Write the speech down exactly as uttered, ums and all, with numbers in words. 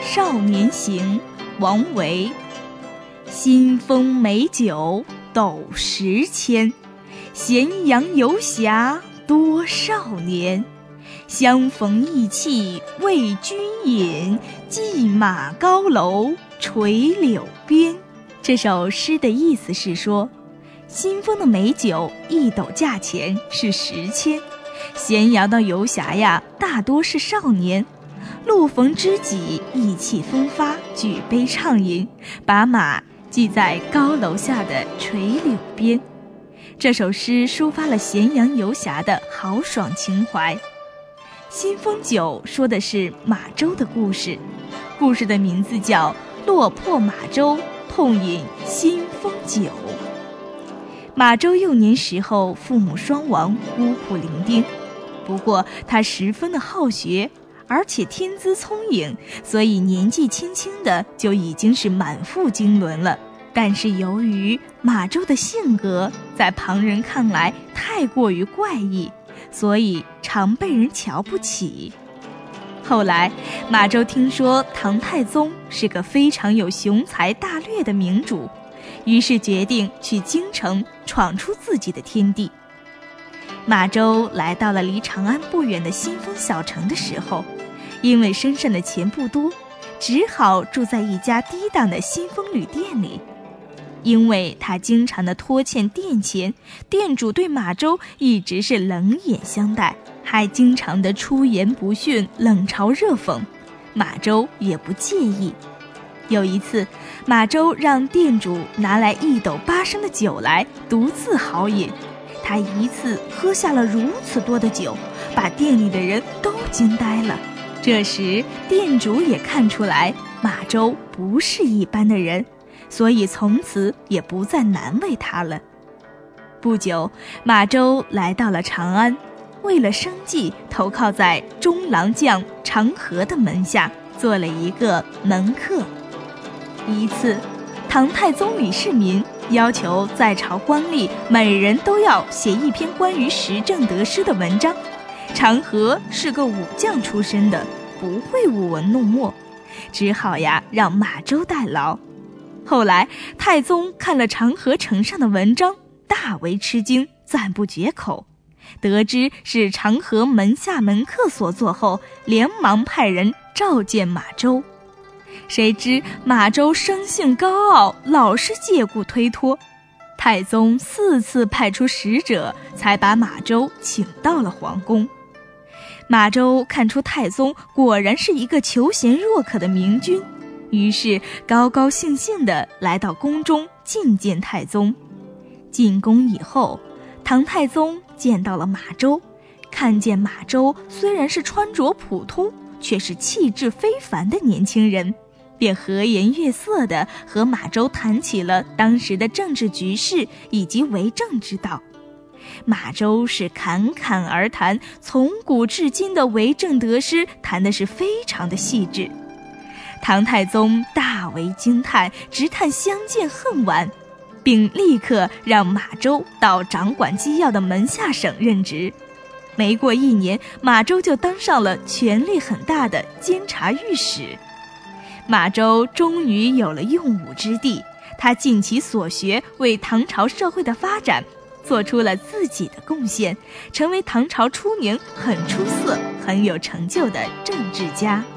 少年行》王维。新丰美酒斗十千，咸阳游侠多少年。相逢意气为君饮，骑马高楼垂柳边。这首诗的意思是说，新丰的美酒一斗价钱是十千，咸阳的游侠呀大多是少年，路逢知己意气风发，举杯畅饮，把马系在高楼下的垂柳边。这首诗抒发了咸阳游侠的豪爽情怀。新丰酒说的是马周的故事，故事的名字叫落魄马周痛饮新丰酒。马周幼年时候父母双亡，孤苦伶仃，不过他十分的好学，而且天资聪颖，所以年纪轻轻的就已经是满腹经纶了。但是由于马周的性格在旁人看来太过于怪异，所以常被人瞧不起。后来马周听说唐太宗是个非常有雄才大略的明主，于是决定去京城闯出自己的天地。马周来到了离长安不远的新丰小城的时候，因为身上的钱不多，只好住在一家低档的新丰旅店里。因为他经常的拖欠店钱，店主对马周一直是冷眼相待，还经常的出言不逊，冷嘲热讽，马周也不介意。有一次，马周让店主拿来一斗八升的酒来，独自豪饮。他一次喝下了如此多的酒，把店里的人都惊呆了。这时店主也看出来马周不是一般的人，所以从此也不再难为他了。不久，马周来到了长安，为了生计，投靠在中郎将长河的门下，做了一个门客。一次，唐太宗李世民要求在朝官吏每人都要写一篇关于时政得失的文章。长河是个武将出身的，不会舞文弄墨，只好呀让马周代劳。后来太宗看了长河呈上的文章，大为吃惊，赞不绝口。得知是长河门下门客所作后，连忙派人召见马周。谁知马周生性高傲，老是借故推脱。太宗四次派出使者，才把马周请到了皇宫。马周看出太宗果然是一个求贤若渴的明君，于是高高兴兴地来到宫中觐见太宗。进宫以后，唐太宗见到了马周，看见马周虽然是穿着普通，却是气质非凡的年轻人，便和颜悦色地和马周谈起了当时的政治局势以及为政之道。马周是侃侃而谈，从古至今的为政得失谈的是非常的细致。唐太宗大为惊叹，直叹相见恨晚，并立刻让马周到掌管机要的门下省任职。没过一年，马周就当上了权力很大的监察御史。马周终于有了用武之地，他尽其所学，为唐朝社会的发展做出了自己的贡献，成为唐朝初年很出色、很有成就的政治家。